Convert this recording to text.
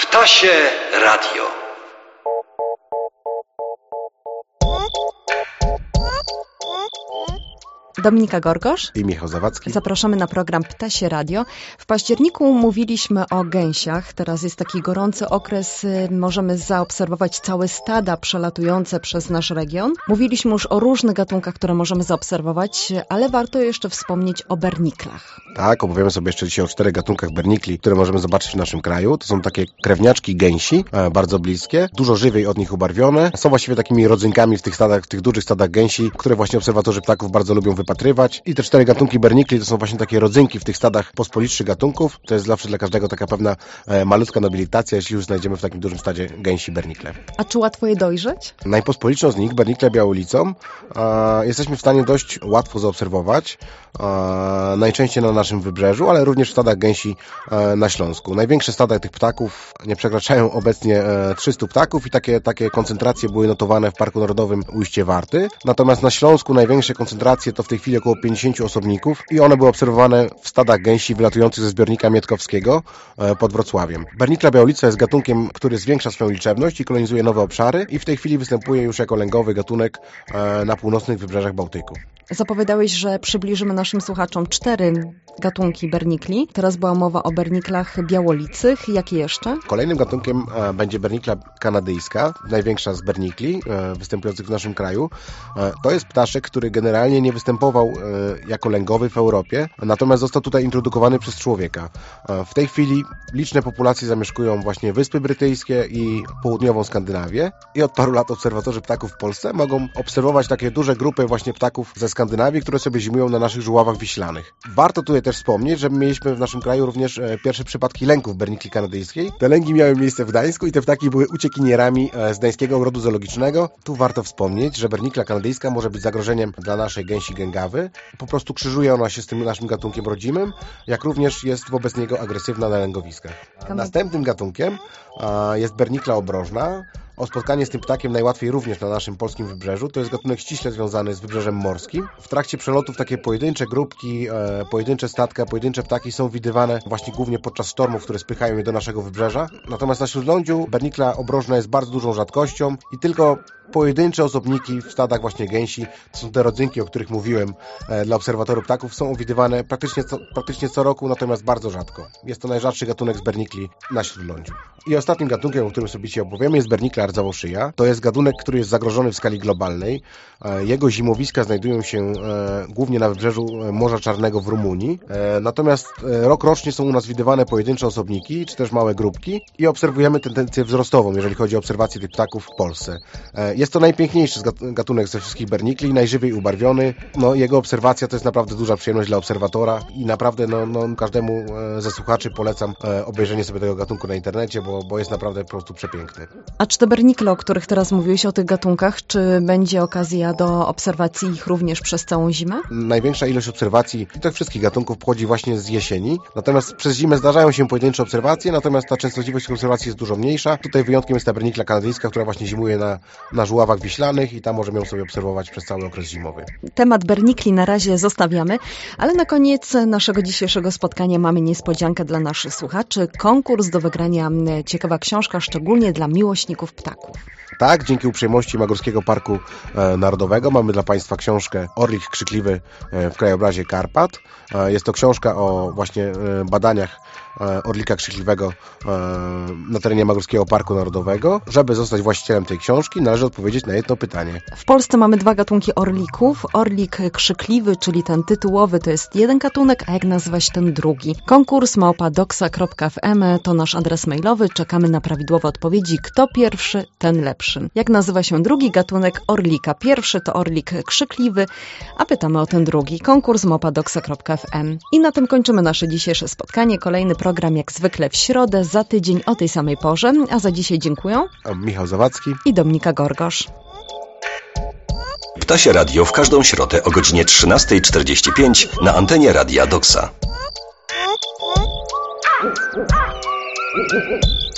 Ptasie Radio. Dominika Gorgosz i Michał Zawadzki. Zapraszamy na program Ptasie Radio. W październiku mówiliśmy o gęsiach. Teraz jest taki gorący okres. Możemy zaobserwować całe stada przelatujące przez nasz region. Mówiliśmy już o różnych gatunkach, które możemy zaobserwować, ale warto jeszcze wspomnieć o berniklach. Tak, opowiemy sobie jeszcze dzisiaj o 4 gatunkach bernikli, które możemy zobaczyć w naszym kraju. To są takie krewniaczki gęsi, bardzo bliskie, dużo żywiej od nich ubarwione. Są właściwie takimi rodzynkami w tych stadach, w tych dużych stadach gęsi, które właśnie obserwatorzy ptaków bardzo lubią wypatrywać. I te 4 gatunki bernikli to są właśnie takie rodzynki w tych stadach pospolitszych gatunków. To jest zawsze dla każdego taka pewna malutka nobilitacja, jeśli już znajdziemy w takim dużym stadzie gęsi bernikle. A czy łatwo je dojrzeć? Najpospolitszą z nich, bernikle białolicą, jesteśmy w stanie dość łatwo zaobserwować. Najczęściej na naszym wybrzeżu, ale również w stadach gęsi na Śląsku. Największe stada tych ptaków nie przekraczają obecnie 300 ptaków i takie koncentracje były notowane w Parku Narodowym Ujście Warty. Natomiast na Śląsku największe koncentracje to w tej chwili około 50 osobników i one były obserwowane w stadach gęsi wylatujących ze zbiornika Mietkowskiego pod Wrocławiem. Bernikla białolica jest gatunkiem, który zwiększa swoją liczebność i kolonizuje nowe obszary i w tej chwili występuje już jako lęgowy gatunek na północnych wybrzeżach Bałtyku. Zapowiadałeś, że przybliżymy naszym słuchaczom 4 gatunki bernikli. Teraz była mowa o berniklach białolicych. Jakie jeszcze? Kolejnym gatunkiem będzie bernikla kanadyjska, największa z bernikli występujących w naszym kraju. To jest ptaszek, który generalnie nie występował jako lęgowy w Europie, natomiast został tutaj introdukowany przez człowieka. W tej chwili liczne populacje zamieszkują właśnie Wyspy Brytyjskie i południową Skandynawię i od paru lat obserwatorzy ptaków w Polsce mogą obserwować takie duże grupy właśnie ptaków ze Skandynawii, które sobie zimują na naszych żuławach wiślanych. Warto tutaj też wspomnieć, że mieliśmy w naszym kraju również pierwsze przypadki lęków bernikli kanadyjskiej. Te lęki miały miejsce w Gdańsku i te ptaki były uciekinierami z Gdańskiego Ogrodu Zoologicznego. Tu warto wspomnieć, że bernikla kanadyjska może być zagrożeniem dla naszej gęsi gęgawy. Po prostu krzyżuje ona się z tym naszym gatunkiem rodzimym, jak również jest wobec niego agresywna na lęgowiskach. Następnym gatunkiem jest bernikla obrożna. O spotkanie z tym ptakiem najłatwiej również na naszym polskim wybrzeżu. To jest gatunek ściśle związany z wybrzeżem morskim. W trakcie przelotów takie pojedyncze grupki, pojedyncze statka, pojedyncze ptaki są widywane właśnie głównie podczas sztormów, które spychają je do naszego wybrzeża. Natomiast na śródlądziu bernikla obrożna jest bardzo dużą rzadkością i tylko pojedyncze osobniki w stadach właśnie gęsi, to są te rodzynki, o których mówiłem dla obserwatorów ptaków, są widywane praktycznie co roku, natomiast bardzo rzadko. Jest to najrzadszy gatunek z bernikli na śródlądziu. I ostatnim gatunkiem, o którym sobie dzisiaj opowiemy, jest bernikla rdzawoszyja. To jest gatunek, który jest zagrożony w skali globalnej. Jego zimowiska znajdują się głównie na wybrzeżu Morza Czarnego w Rumunii. Natomiast rok rocznie są u nas widywane pojedyncze osobniki, czy też małe grupki i obserwujemy tendencję wzrostową, jeżeli chodzi o obserwację tych ptaków w Polsce. Jest to najpiękniejszy gatunek ze wszystkich bernikli, najżywiej ubarwiony. Jego obserwacja to jest naprawdę duża przyjemność dla obserwatora i naprawdę każdemu ze słuchaczy polecam obejrzenie sobie tego gatunku na internecie, bo jest naprawdę po prostu przepiękny. A czy te bernikle, o których teraz mówiłeś, o tych gatunkach, czy będzie okazja do obserwacji ich również przez całą zimę? Największa ilość obserwacji tych wszystkich gatunków pochodzi właśnie z jesieni, natomiast przez zimę zdarzają się pojedyncze obserwacje, natomiast ta częstotliwość tych obserwacji jest dużo mniejsza. Tutaj wyjątkiem jest ta bernikla kanadyjska, która właśnie zimuje na żuławach wiślanych i tam możemy ją sobie obserwować przez cały okres zimowy. Temat bernikli na razie zostawiamy, ale na koniec naszego dzisiejszego spotkania mamy niespodziankę dla naszych słuchaczy. Konkurs do wygrania, ciekawa książka, szczególnie dla miłośników ptaków. Tak, dzięki uprzejmości Magórskiego Parku Narodowego mamy dla Państwa książkę Orlik krzykliwy w krajobrazie Karpat. Jest to książka o właśnie badaniach orlika krzykliwego na terenie Magórskiego Parku Narodowego. Żeby zostać właścicielem tej książki, należy odpowiedzieć na jedno pytanie. W Polsce mamy 2 gatunki orlików. Orlik krzykliwy, czyli ten tytułowy, to jest jeden gatunek, a jak nazywa się ten drugi? Konkurs @doxa.fm to nasz adres mailowy. Czekamy na prawidłowe odpowiedzi. Kto pierwszy, ten lepszy. Jak nazywa się drugi gatunek orlika? Pierwszy to orlik krzykliwy, a pytamy o ten drugi. Konkurs @doxa.fm. I na tym kończymy nasze dzisiejsze spotkanie. Kolejny program jak zwykle w środę, za tydzień o tej samej porze. A za dzisiaj dziękuję. Michał Zawadzki i Dominika Gorgosz. Ptasie Radio w każdą środę o godzinie 13:45 na antenie Radia Doxa.